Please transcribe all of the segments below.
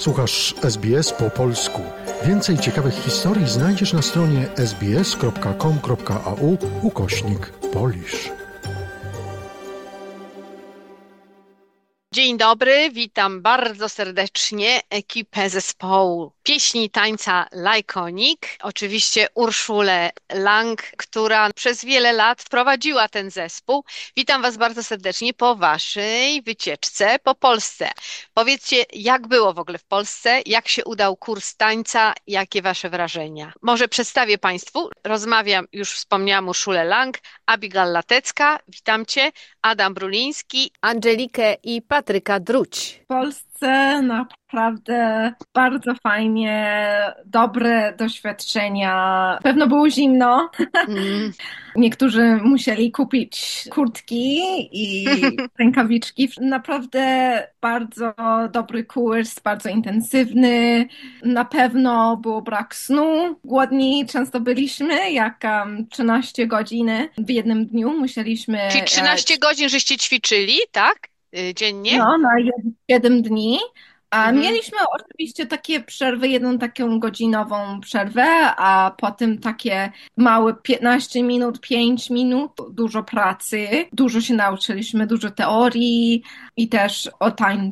Słuchasz SBS po polsku. Więcej ciekawych historii znajdziesz na stronie sbs.com.au/Polish. Dzień dobry, witam bardzo serdecznie ekipę zespołu pieśni i tańca Lajkonik. Oczywiście Urszulę Lang, która przez wiele lat wprowadziła ten zespół. Witam Was bardzo serdecznie po Waszej wycieczce po Polsce. Powiedzcie, jak było w ogóle w Polsce, jak się udał kurs tańca, jakie Wasze wrażenia? Może przedstawię Państwu, rozmawiam, już wspomniałam, Urszulę Lang, Abigail Latecka, witam Cię, Adam Bruliński, Angelikę i Patryka Druć. W Polsce naprawdę bardzo fajnie, dobre doświadczenia. Pewno było zimno. Niektórzy musieli kupić kurtki i rękawiczki. Naprawdę bardzo dobry kurs, bardzo intensywny. Na pewno było brak snu. Głodni często byliśmy, jak 13 godzin w jednym dniu musieliśmy... Czyli 13 godzin żeście ćwiczyli, tak? Dziennie? No, na 7 dni. A mieliśmy oczywiście takie przerwy, jedną taką godzinową przerwę, a potem takie małe 15 minut, 5 minut, dużo pracy, dużo się nauczyliśmy, dużo teorii i też o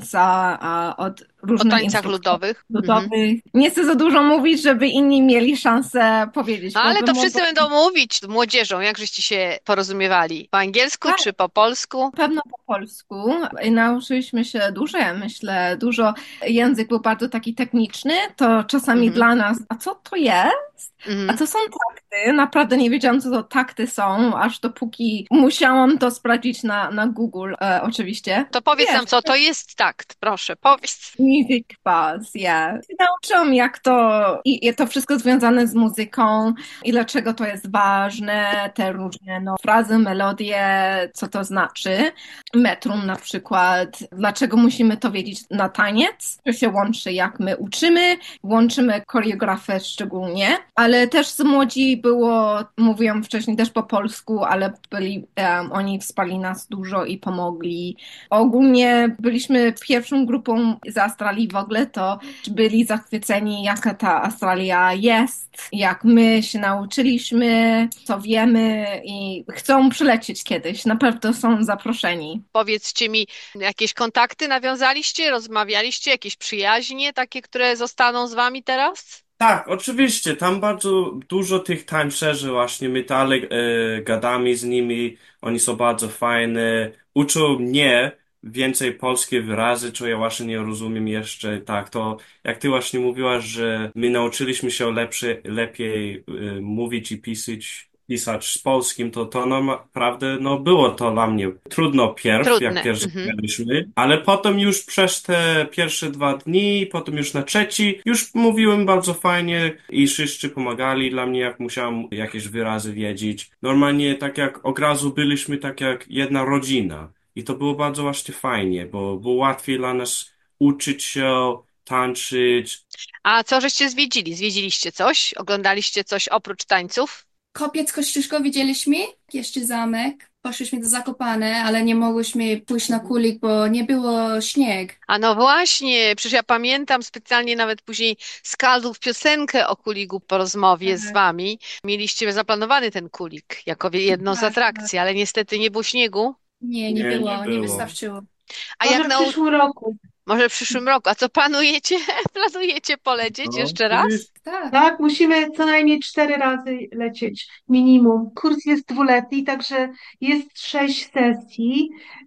od różnych o tańcach ludowych. Nie chcę za dużo mówić, żeby inni mieli szansę powiedzieć. Ale to wszyscy będą mówić młodzieżą, jak żeście się porozumiewali? Po angielsku czy po polsku? Pewno po polsku. I nauczyliśmy się dużo, ja myślę, dużo. Język był bardzo taki techniczny, to czasami dla nas, a co to jest? A co są takty? Naprawdę nie wiedziałam, co to takty są, aż dopóki musiałam to sprawdzić na Google, oczywiście. To powiedz nam, co to jest takt, proszę, powiedz. Music buzz, Nauczyłam, jak to, i to wszystko związane z muzyką i dlaczego to jest ważne, te różne frazy, melodie, co to znaczy. Metrum na przykład, dlaczego musimy to wiedzieć na taniec. To się łączy, jak my łączymy choreografię szczególnie, ale też z młodzi było, mówiłam wcześniej też po polsku, ale oni wsparli nas dużo i pomogli. Ogólnie byliśmy pierwszą grupą z Australii w ogóle, to byli zachwyceni, jaka ta Australia jest, jak my się nauczyliśmy, co wiemy i chcą przylecieć kiedyś. Na pewno są zaproszeni. Powiedzcie mi, jakieś kontakty nawiązaliście, rozmawialiście, jakieś przyjaźnie takie, które zostaną z Wami teraz? Tak, oczywiście, tam bardzo dużo tych tańcerzy właśnie, my dalej gadamy z nimi, oni są bardzo fajne, uczą mnie więcej polskie wyrazy, co ja właśnie nie rozumiem jeszcze, tak, to jak ty właśnie mówiłaś, że my nauczyliśmy się lepiej mówić i pisać z polskim, to naprawdę, było to dla mnie trudne. Jak pierwszy byliśmy, ale potem już przez te pierwsze 2 dni, potem już na trzeci, już mówiłem bardzo fajnie i wszyscy pomagali dla mnie, jak musiałem jakieś wyrazy wiedzieć. Normalnie tak jak od razu byliśmy tak jak jedna rodzina i to było bardzo właśnie fajnie, bo było łatwiej dla nas uczyć się, tańczyć. A co żeście zwiedzili? Zwiedziliście coś? Oglądaliście coś oprócz tańców? Kopiec Kościuszko widzieliśmy, jeszcze zamek. Poszliśmy do Zakopane, ale nie mogłyśmy pójść na Kulik, bo nie było śnieg. A no właśnie, przecież ja pamiętam specjalnie nawet później z Kaldów piosenkę o Kuligu po rozmowie z Wami. Mieliście zaplanowany ten Kulik jako jedną z atrakcji, ale niestety nie było śniegu. Nie było, nie wystarczyło. A Może w przyszłym roku. Może w przyszłym roku. A co planujecie? Planujecie polecieć jeszcze raz? Tak, musimy co najmniej 4 razy lecieć, minimum. Kurs jest 2-letni, także jest 6 sesji,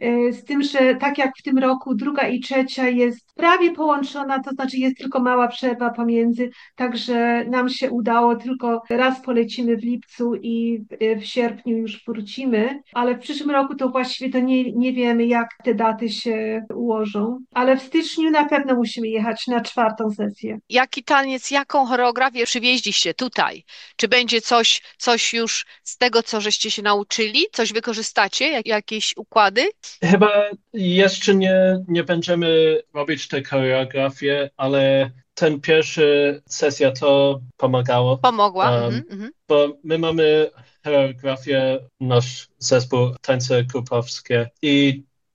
z tym, że tak jak w tym roku, druga i trzecia jest prawie połączona, to znaczy jest tylko mała przerwa pomiędzy, także nam się udało, tylko raz polecimy w lipcu i w sierpniu już wrócimy, ale w przyszłym roku to właściwie to nie wiemy, jak te daty się ułożą, ale w styczniu na pewno musimy jechać na 4. sesję. Jaki taniec, jaką choreografię przywieźliście tutaj? Czy będzie coś już z tego, co żeście się nauczyli? Coś wykorzystacie? Jakieś układy? Chyba jeszcze nie będziemy robić tej choreografii, ale ten pierwszy sesja to pomagało. Pomogła. Bo my mamy choreografię, nasz zespół tańce grupowskie i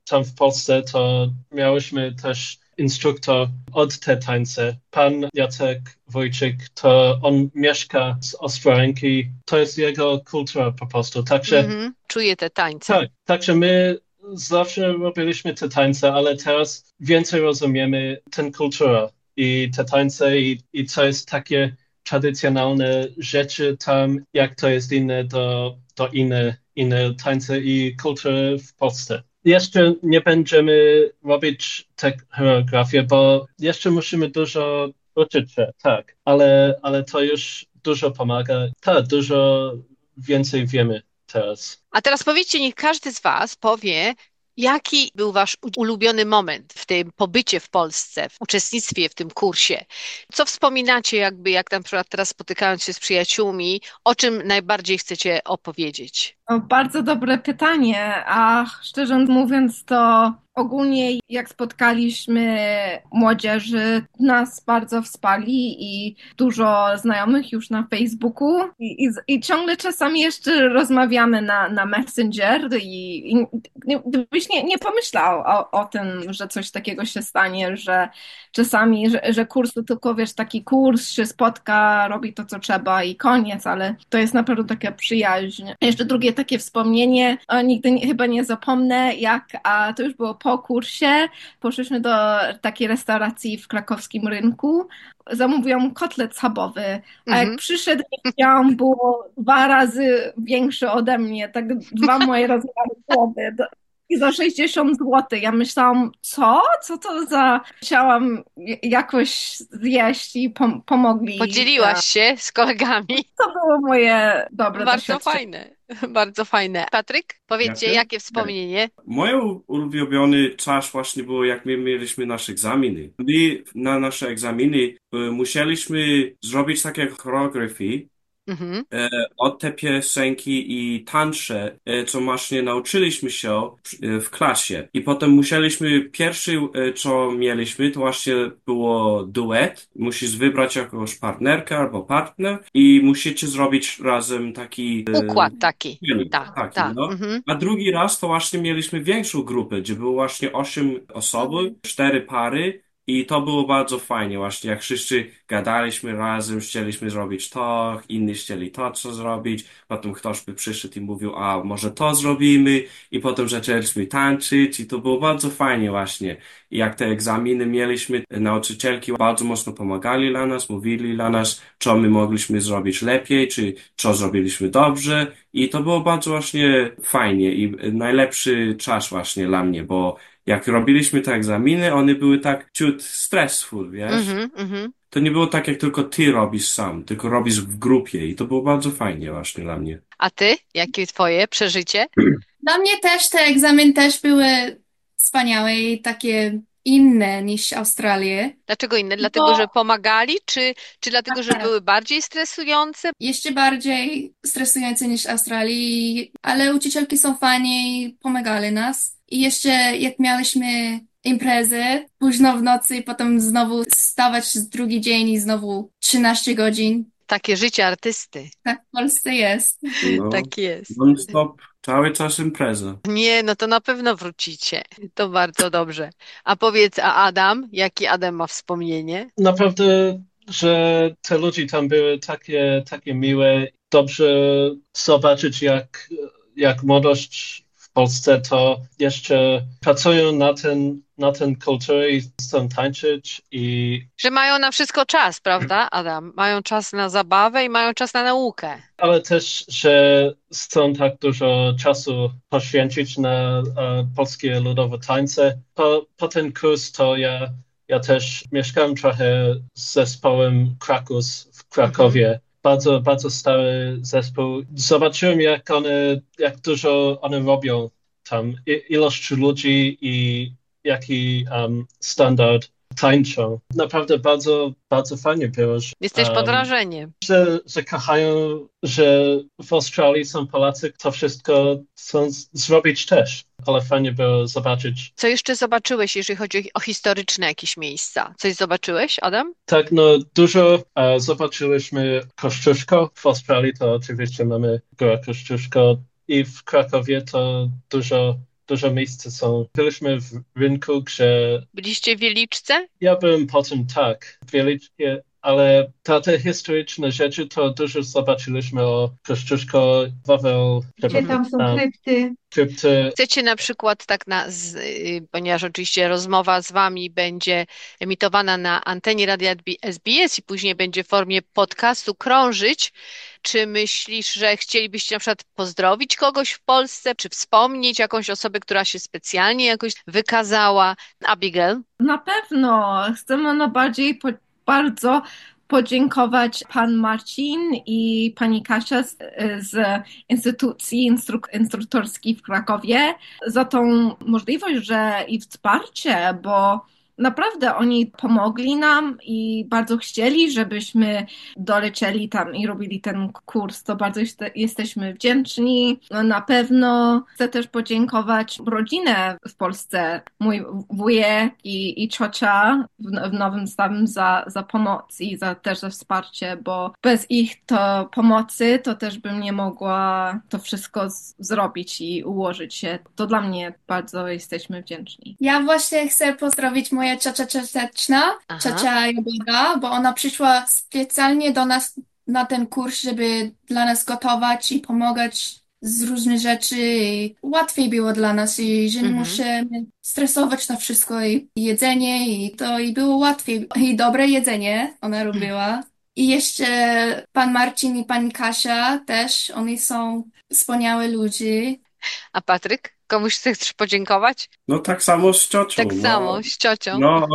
tam w Polsce, to miałyśmy też instruktor od te tańce. Pan Jacek Wojcik, to on mieszka z Ostro-Ręki. To jest jego kultura po prostu. Także Czuję te tańce. tak, także my zawsze robiliśmy te tańce, ale teraz więcej rozumiemy tę kulturę i te tańce i co jest takie tradycjonalne rzeczy tam, jak to jest inne do inne tańce i kultury w Polsce. Jeszcze nie będziemy robić te choreografie, bo jeszcze musimy dużo uczyć się, tak, ale to już dużo pomaga. Tak, dużo więcej wiemy teraz. A teraz powiedzcie, niech każdy z Was powie, jaki był Wasz ulubiony moment w tym pobycie w Polsce, w uczestnictwie w tym kursie? Co wspominacie, jak na przykład teraz spotykając się z przyjaciółmi, o czym najbardziej chcecie opowiedzieć? Bardzo dobre pytanie, a szczerze mówiąc to ogólnie jak spotkaliśmy młodzieży, nas bardzo wsparli i dużo znajomych już na Facebooku i ciągle czasami jeszcze rozmawiamy na Messenger i gdybyś nie pomyślał o tym, że coś takiego się stanie, że czasami, że kurs to tylko wiesz, taki kurs się spotka, robi to co trzeba i koniec, ale to jest naprawdę taka przyjaźń. Jeszcze drugie takie wspomnienie, nigdy chyba nie zapomnę, a to już było po kursie, poszliśmy do takiej restauracji w krakowskim rynku, zamówiłam kotlet schabowy, a jak przyszedł i chciałam, było 2 razy większy ode mnie, tak 2 moje rozmiary głowy. I za 60 zł. Ja myślałam, co? Co to za... Chciałam jakoś zjeść i pomogli. Podzieliłaś się z kolegami. To było moje dobre Bardzo doświadczenie. fajne, bardzo fajne. Patryk, powiedzcie, jakie wspomnienie? Moje ulubiony czas właśnie było, jak my mieliśmy nasze egzaminy. My na nasze egzaminy musieliśmy zrobić takie choreografii od te piosenki i tańce, co właśnie nauczyliśmy się w klasie. I potem musieliśmy, pierwszy, co mieliśmy, to właśnie było duet. Musisz wybrać jakąś partnerkę albo partner i musicie zrobić razem taki Układ taki. film. Tak. No. A drugi raz to właśnie mieliśmy większą grupę, gdzie było właśnie 8 osób, 4 pary. I to było bardzo fajnie właśnie, jak wszyscy gadaliśmy razem, chcieliśmy zrobić to, inni chcieli to, co zrobić, potem ktoś by przyszedł i mówił, a może to zrobimy i potem zaczęliśmy tańczyć i to było bardzo fajnie właśnie. I jak te egzaminy mieliśmy, nauczycielki bardzo mocno pomagali dla nas, mówili dla nas, co my mogliśmy zrobić lepiej, czy co zrobiliśmy dobrze i to było bardzo właśnie fajnie i najlepszy czas właśnie dla mnie, bo jak robiliśmy te egzaminy, one były tak ciut stressful, wiesz? To nie było tak, jak tylko ty robisz sam, tylko robisz w grupie i to było bardzo fajnie właśnie dla mnie. A ty? Jakie twoje przeżycie? Dla mnie też te egzaminy też były wspaniałe i takie inne niż Australia. Dlaczego inne? Dlatego, że pomagali, czy dlatego, że były bardziej stresujące? Jeszcze bardziej stresujące niż Australii, ale ucicielki są fajnie i pomagali nas. I jeszcze jak mieliśmy imprezę późno w nocy i potem znowu wstawać z drugi dzień i znowu 13 godzin. Takie życie artysty. Tak w Polsce jest. No, Tak jest. non-stop, cały czas impreza. Nie, no to na pewno wrócicie. To bardzo dobrze. A powiedz, a Adam? Jakie Adam ma wspomnienie? Naprawdę, że te ludzie tam były takie miłe. Dobrze zobaczyć, jak młodość w Polsce to jeszcze pracują na ten kulturę i chcą tańczyć i... Że mają na wszystko czas, prawda, Adam? Mają czas na zabawę i mają czas na naukę. Ale też, że chcą tak dużo czasu poświęcić na polskie ludowe tańce. Po ten kurs to ja też mieszkałem trochę z zespołem Krakus w Krakowie. Bardzo, bardzo stary zespół. Zobaczyłem, jak dużo one robią tam. Ilość ludzi i jaki standard tańczą. Naprawdę bardzo, bardzo fajnie było. Jesteś pod wrażeniem. Że kochają, że w Australii są Polacy, to wszystko chcą zrobić też. Ale fajnie było zobaczyć. Co jeszcze zobaczyłeś, jeżeli chodzi o historyczne jakieś miejsca? Coś zobaczyłeś, Adam? Tak, no dużo zobaczyliśmy Kościuszko. W Australii to oczywiście mamy Górę Kościuszko i w Krakowie to dużo dużo miejsca są. Byliśmy w rynku, gdzie Byliście w Wieliczce? ja byłem potem tak, w Wieliczkie, ale te historyczne rzeczy to dużo zobaczyliśmy o Kościuszko, Wawel, Gdzie tam są krypty. krypty. Chcecie na przykład ponieważ oczywiście rozmowa z wami będzie emitowana na antenie radia SBS i później będzie w formie podcastu krążyć. Czy myślisz, że chcielibyście na przykład pozdrowić kogoś w Polsce, czy wspomnieć jakąś osobę, która się specjalnie jakoś wykazała? Abigail? Na pewno chcemy bardzo podziękować pan Marcin i pani Kasia z instytucji instruktorskiej w Krakowie za tą możliwość, i wsparcie, bo naprawdę oni pomogli nam i bardzo chcieli, żebyśmy dolecieli tam i robili ten kurs. To bardzo jesteśmy wdzięczni. No, na pewno chcę też podziękować rodzinę w Polsce, mój wujek i ciocia w Nowym Stawem za pomoc i też za wsparcie, bo bez ich pomocy to też bym nie mogła to wszystko zrobić i ułożyć się. To dla mnie bardzo jesteśmy wdzięczni. Ja właśnie chcę pozdrowić moją ciocia cioteczna, ciocia Jagoda, bo ona przyszła specjalnie do nas na ten kurs, żeby dla nas gotować i pomagać z różnych rzeczy. I łatwiej było dla nas i że nie musimy stresować na wszystko i jedzenie i było łatwiej. I dobre jedzenie ona robiła. I jeszcze pan Marcin i pani Kasia też, oni są wspaniałe ludzie. A Patryk? Komuś chcesz podziękować? No tak samo z ciocią. Tak samo z ciocią. No,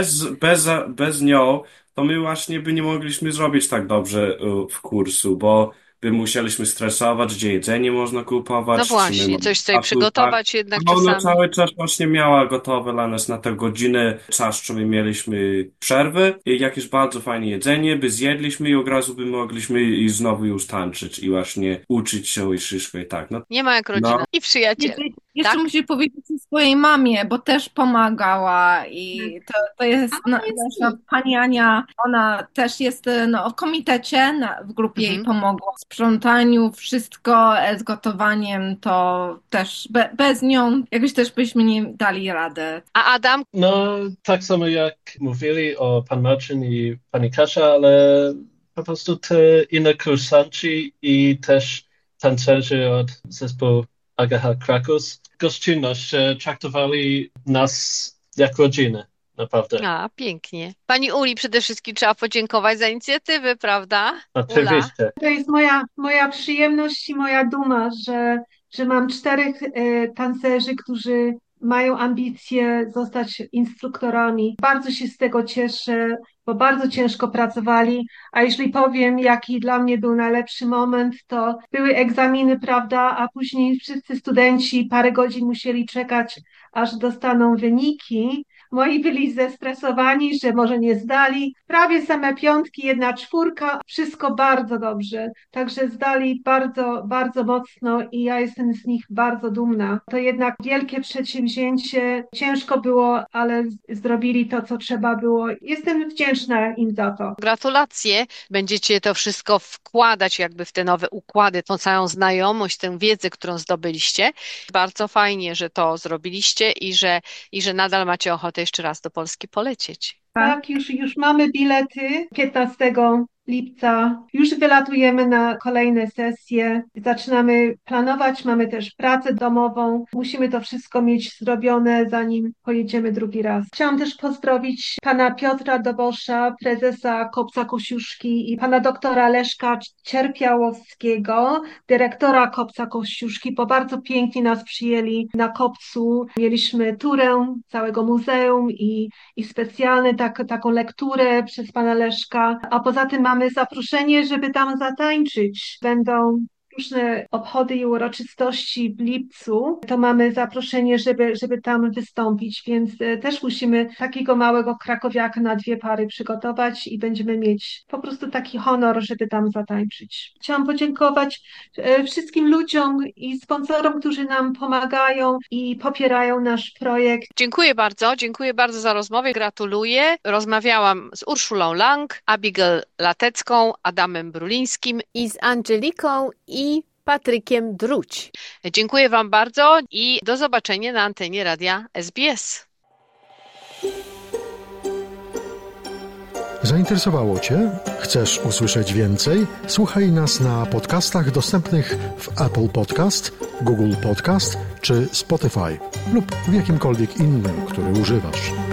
bez nią to my właśnie by nie mogliśmy zrobić tak dobrze w kursu, bo by musieliśmy stresować, gdzie jedzenie można kupować. No czy my właśnie, mamy coś sobie tak. przygotować jednak No, ona czasami. cały czas właśnie miała gotowe dla nas na tę godzinę czas, czy my mieliśmy przerwę i jakieś bardzo fajne jedzenie, by zjedliśmy i od razu by mogliśmy i znowu już tańczyć i właśnie uczyć się i wszystko i tak. No, Nie ma jak rodzina no. i przyjaciele. Jeszcze Tak? musi powiedzieć o swojej mamie, bo też pomagała i to jest nasza pani Ania, ona też jest w komitecie, w grupie jej pomogła w sprzątaniu, wszystko z gotowaniem, to też bez nią jakoś też byśmy nie dali radę. A Adam? No, tak samo jak mówili o pan Marcin i pani Kasia, ale po prostu te inne kursanci i też tancerzy od zespołu AGH Krakus, gościnność, że traktowali nas jak rodzinę, naprawdę. A, pięknie. Pani Uli przede wszystkim trzeba podziękować za inicjatywę, prawda? Ula? Oczywiście. To jest moja przyjemność i moja duma, że mam 4 tancerzy, którzy mają ambicje zostać instruktorami. Bardzo się z tego cieszę, bo bardzo ciężko pracowali, a jeśli powiem, jaki dla mnie był najlepszy moment, to były egzaminy, prawda, a później wszyscy studenci parę godzin musieli czekać, aż dostaną wyniki. Moi byli zestresowani, że może nie zdali. Prawie same 5, 1 4, wszystko bardzo dobrze. Także zdali bardzo, bardzo mocno i ja jestem z nich bardzo dumna. To jednak wielkie przedsięwzięcie. Ciężko było, ale zrobili to, co trzeba było. Jestem wdzięczna im za to. Gratulacje. Będziecie to wszystko wkładać jakby w te nowe układy, tą całą znajomość, tę wiedzę, którą zdobyliście. Bardzo fajnie, że to zrobiliście i że nadal macie ochotę jeszcze raz do Polski polecieć. Tak, już mamy bilety 15 lipca. Już wylatujemy na kolejne sesje. Zaczynamy planować, mamy też pracę domową. Musimy to wszystko mieć zrobione, zanim pojedziemy drugi raz. Chciałam też pozdrowić pana Piotra Dobosza, prezesa Kopca Kościuszki i pana doktora Leszka Cierpiałowskiego, dyrektora Kopca Kościuszki, bo bardzo pięknie nas przyjęli na Kopcu. Mieliśmy turę całego muzeum i specjalną taką lekturę przez pana Leszka, a poza tym mamy zaproszenie, żeby tam zatańczyć. Będą różne obchody i uroczystości w lipcu, to mamy zaproszenie, żeby tam wystąpić, więc też musimy takiego małego krakowiaka na 2 pary przygotować i będziemy mieć po prostu taki honor, żeby tam zatańczyć. Chciałam podziękować wszystkim ludziom i sponsorom, którzy nam pomagają i popierają nasz projekt. Dziękuję bardzo za rozmowę, gratuluję. Rozmawiałam z Urszulą Lang, Abigail Latecką, Adamem Brulińskim i z Angeliką i Patrykiem Druć. Dziękuję Wam bardzo i do zobaczenia na antenie radia SBS. Zainteresowało Cię? Chcesz usłyszeć więcej? Słuchaj nas na podcastach dostępnych w Apple Podcast, Google Podcast czy Spotify lub w jakimkolwiek innym, który używasz.